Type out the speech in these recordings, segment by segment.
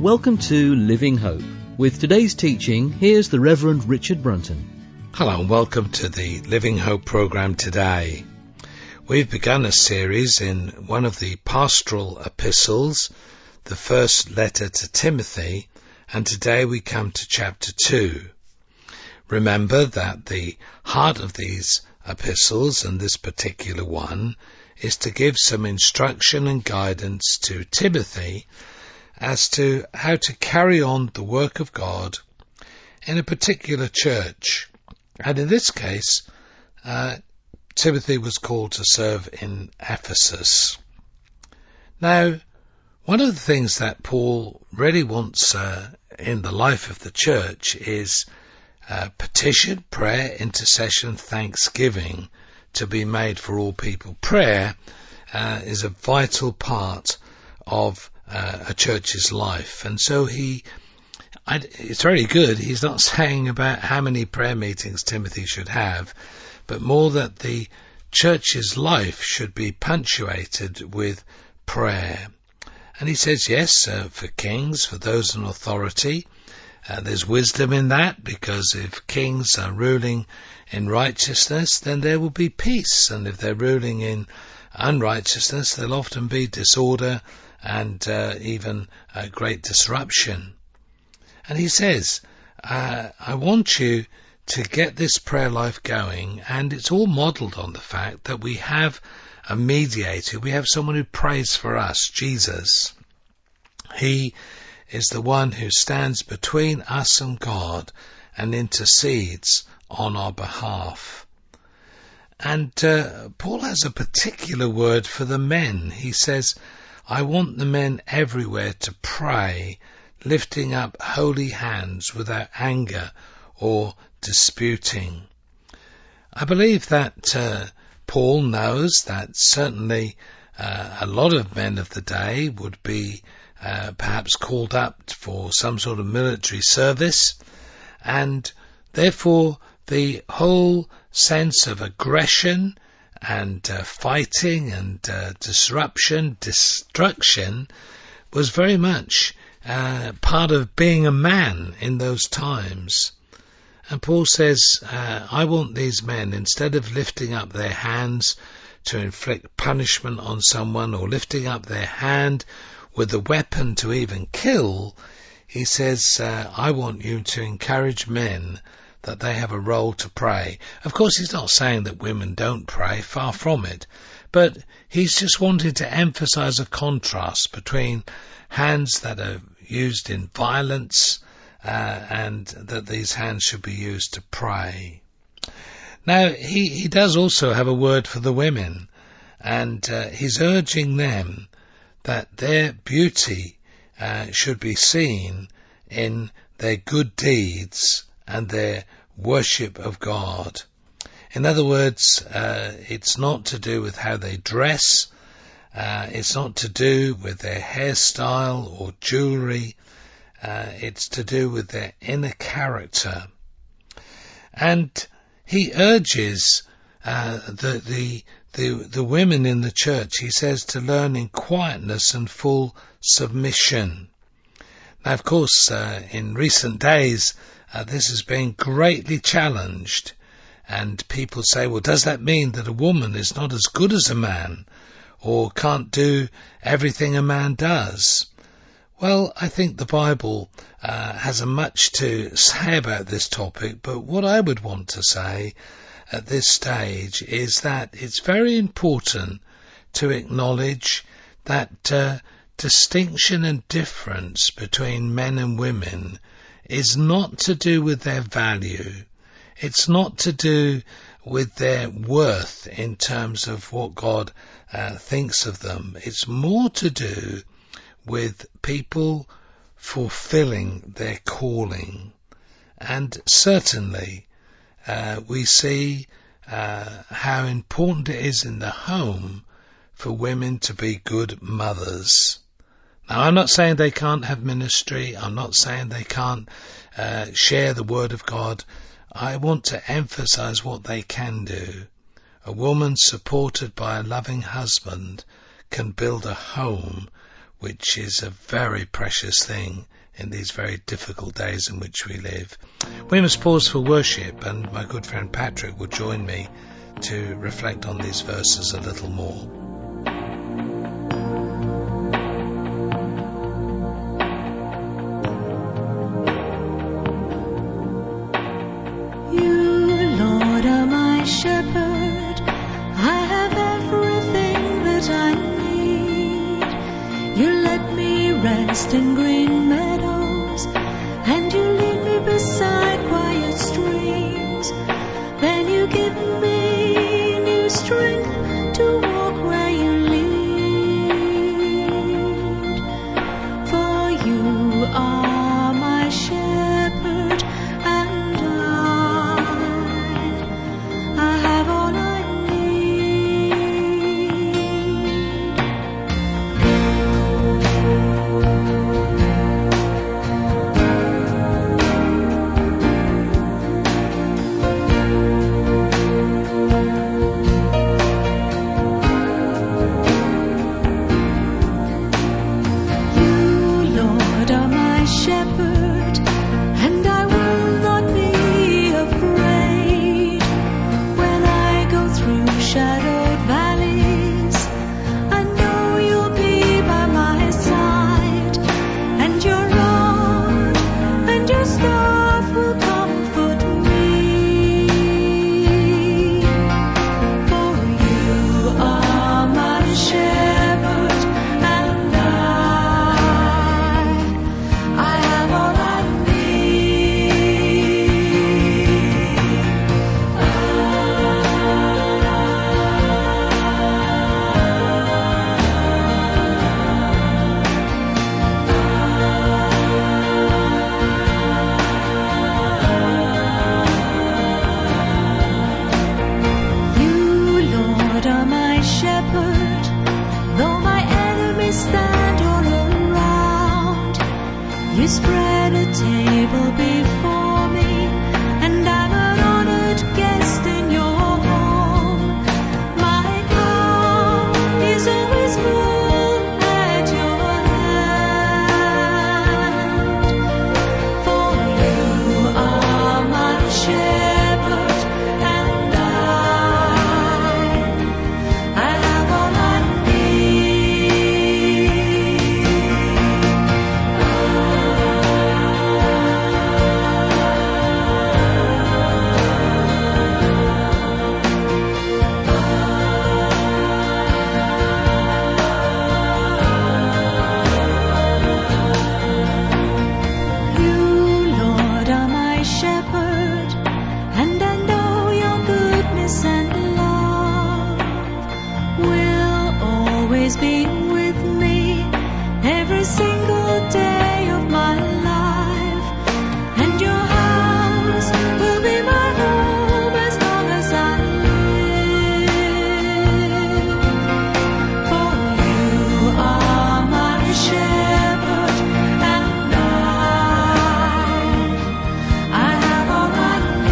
Welcome to Living Hope. With today's teaching, here's the Reverend Richard Brunton. Hello and welcome to the Living Hope program today. We've begun a series in one of the pastoral epistles, the first letter to Timothy, and today we come to chapter 2. Remember that the heart of these epistles, and this particular one, is to give some instruction and guidance to Timothy as to how to carry on the work of God in a particular church. And in this case, Timothy was called to serve in Ephesus. Now, one of the things that Paul really wants in the life of the church is petition, prayer, intercession, thanksgiving to be made for all people. Prayer is a vital part of a church's life, and so it's very good. He's not saying about how many prayer meetings Timothy should have, but more that the church's life should be punctuated with prayer. And he says, yes, for kings, for those in authority, there's wisdom in that, because if kings are ruling in righteousness, then there will be peace, and if they're ruling in unrighteousness, there'll often be disorder and even great disruption. And he says, I want you to get this prayer life going, and it's all modelled on the fact that we have a mediator, we have someone who prays for us, Jesus. He is the one who stands between us and God and intercedes on our behalf. And Paul has a particular word for the men. He says, I want the men everywhere to pray, lifting up holy hands without anger or disputing. I believe that Paul knows that certainly a lot of men of the day would be perhaps called up for some sort of military service, and therefore the whole sense of aggression and fighting and disruption, destruction was very much part of being a man in those times. And Paul says, I want these men, instead of lifting up their hands to inflict punishment on someone or lifting up their hand with a weapon to even kill, he says, I want you to encourage men that they have a role to pray. Of course, he's not saying that women don't pray, far from it, but he's just wanted to emphasize a contrast between hands that are used in violence and that these hands should be used to pray. Now, he does also have a word for the women, and he's urging them that their beauty should be seen in their good deeds and their worship of God. In other words, it's not to do with how they dress, it's not to do with their hairstyle or jewellery, it's to do with their inner character. And he urges the women in the church, he says, to learn in quietness and full submission. Now, of course, in recent days, this has been greatly challenged, and people say, well, does that mean that a woman is not as good as a man, or can't do everything a man does? Well, I think the Bible has much to say about this topic, but what I would want to say at this stage is that it's very important to acknowledge that distinction and difference between men and women is not to do with their value. It's not to do with their worth in terms of what God thinks of them. It's more to do with people fulfilling their calling. And certainly we see how important it is in the home for women to be good mothers. Now, I'm not saying they can't have ministry. I'm not saying they can't share the Word of God. I want to emphasize what they can do. A woman supported by a loving husband can build a home which is a very precious thing in these very difficult days in which we live. We must pause for worship, and my good friend Patrick will join me to reflect on these verses a little more. Shepherd, I have everything that I need. You let me rest in green meadows, and you lead me beside quiet streams. Then you give me new strength to walk where you lead. For you are my shepherd, and I have all I You spread a table before me, and I'm an honored guest in your home. My cup is always full at your hand. For you are my shepherd, and I have all I be with me every single day of my life, and your house will be my home as long as I live. For you are my shepherd, and I have all I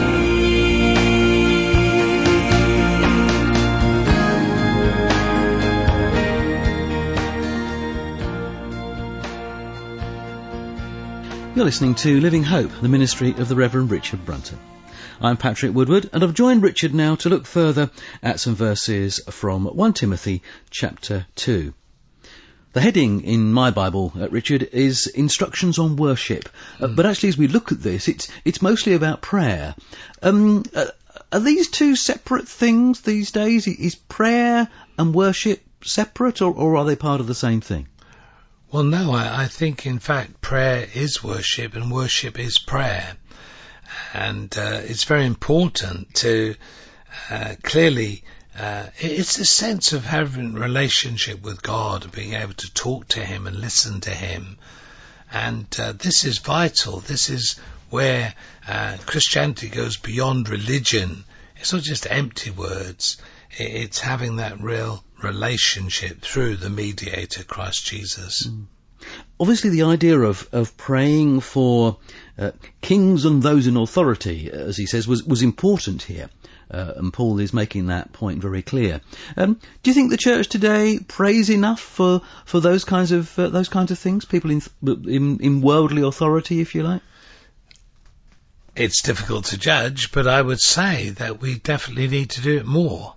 You're listening to Living Hope, the ministry of the Reverend Richard Brunton. I'm Patrick Woodward, and I've joined Richard now to look further at some verses from 1 Timothy chapter 2. The heading in my Bible, Richard, is Instructions on Worship. But actually, as we look at this, it's mostly about prayer. Are these two separate things these days? Is prayer and worship separate, or are they part of the same thing? Well, no, I think, in fact, prayer is worship and worship is prayer. And it's very important to clearly... it's a sense of having a relationship with God, being able to talk to Him and listen to Him. And this is vital. This is where Christianity goes beyond religion. It's not just empty words. It's having that real relationship through the mediator, Christ Jesus. Obviously, the idea of praying for kings and those in authority, as he says, was important here. And Paul is making that point very clear. Do you think the church today prays enough for those kinds of things? People in worldly authority, if you like. It's difficult to judge, but I would say that we definitely need to do it more,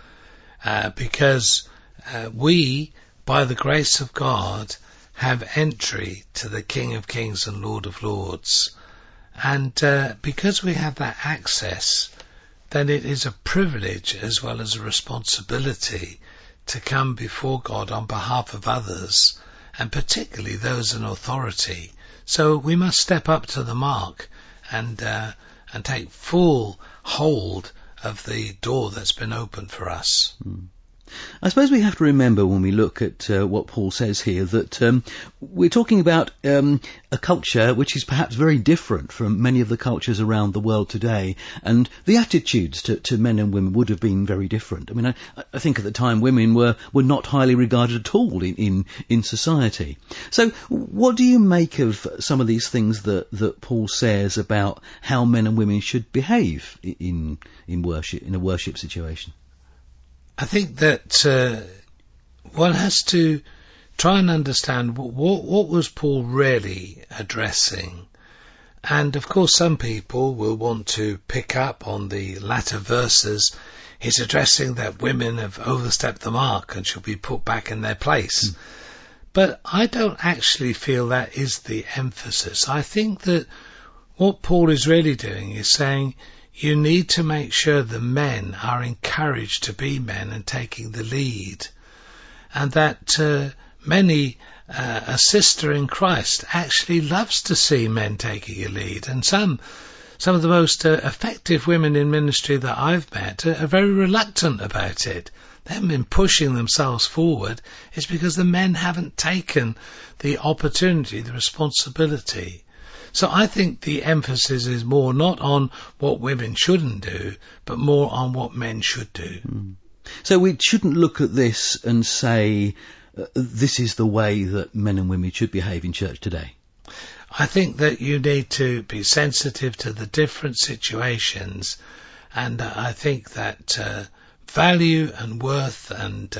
because we, by the grace of God, have entry to the King of Kings and Lord of Lords. And because we have that access, then it is a privilege as well as a responsibility to come before God on behalf of others, and particularly those in authority. So we must step up to the mark and take full hold of the door that's been opened for us. I suppose we have to remember when we look at what Paul says here that we're talking about a culture which is perhaps very different from many of the cultures around the world today, and the attitudes to men and women would have been very different. I mean, I think at the time women were not highly regarded at all in society. So what do you make of some of these things that Paul says about how men and women should behave in worship, in a worship situation? I think that one has to try and understand what was Paul really addressing. And of course some people will want to pick up on the latter verses. He's addressing that women have overstepped the mark and should be put back in their place. But I don't actually feel that is the emphasis. I think that what Paul is really doing is saying, you need to make sure the men are encouraged to be men and taking the lead. And that many, a sister in Christ actually loves to see men taking a lead. And some of the most effective women in ministry that I've met are very reluctant about it. They haven't been pushing themselves forward. It's because the men haven't taken the opportunity, the responsibility. So I think the emphasis is more not on what women shouldn't do, but more on what men should do. So we shouldn't look at this and say, this is the way that men and women should behave in church today. I think that you need to be sensitive to the different situations, and I think that value and worth and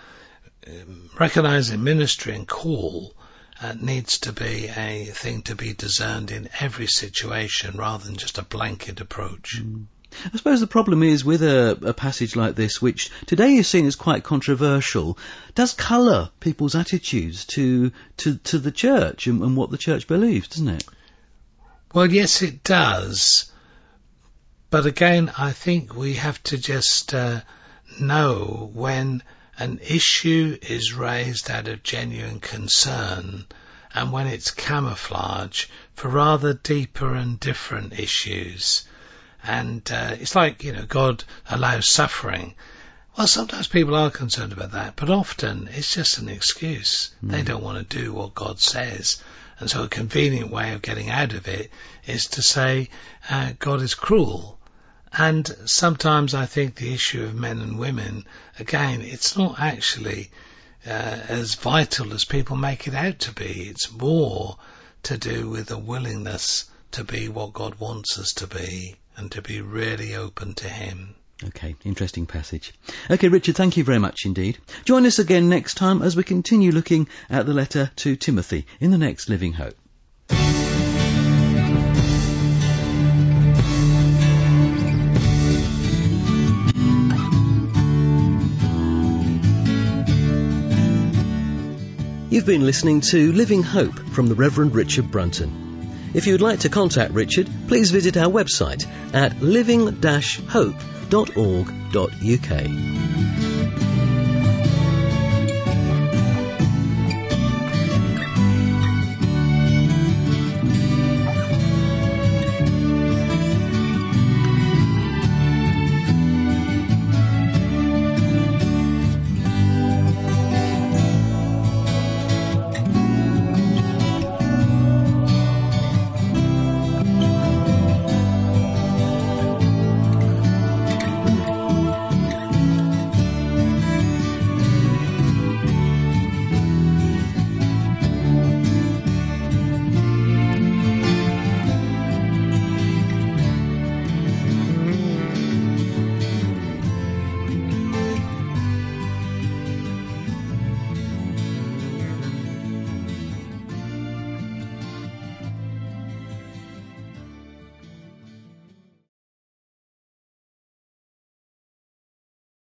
recognizing ministry and call needs to be a thing to be discerned in every situation rather than just a blanket approach. I suppose the problem is with a passage like this, which today is seen as quite controversial, does colour people's attitudes to the church and what the church believes, doesn't it? Well, yes, it does. But again, I think we have to just know when an issue is raised out of genuine concern and when it's camouflage for rather deeper and different issues. And it's like, God allows suffering. Well, sometimes people are concerned about that, but often it's just an excuse. They don't want to do what God says. And so a convenient way of getting out of it is to say God is cruel. And sometimes I think the issue of men and women, again, it's not actually as vital as people make it out to be. It's more to do with a willingness to be what God wants us to be and to be really open to Him. Okay, interesting passage. Okay, Richard, thank you very much indeed. Join us again next time as we continue looking at the letter to Timothy in the next Living Hope. You've been listening to Living Hope from the Reverend Richard Brunton. If you would like to contact Richard, please visit our website at living-hope.org.uk.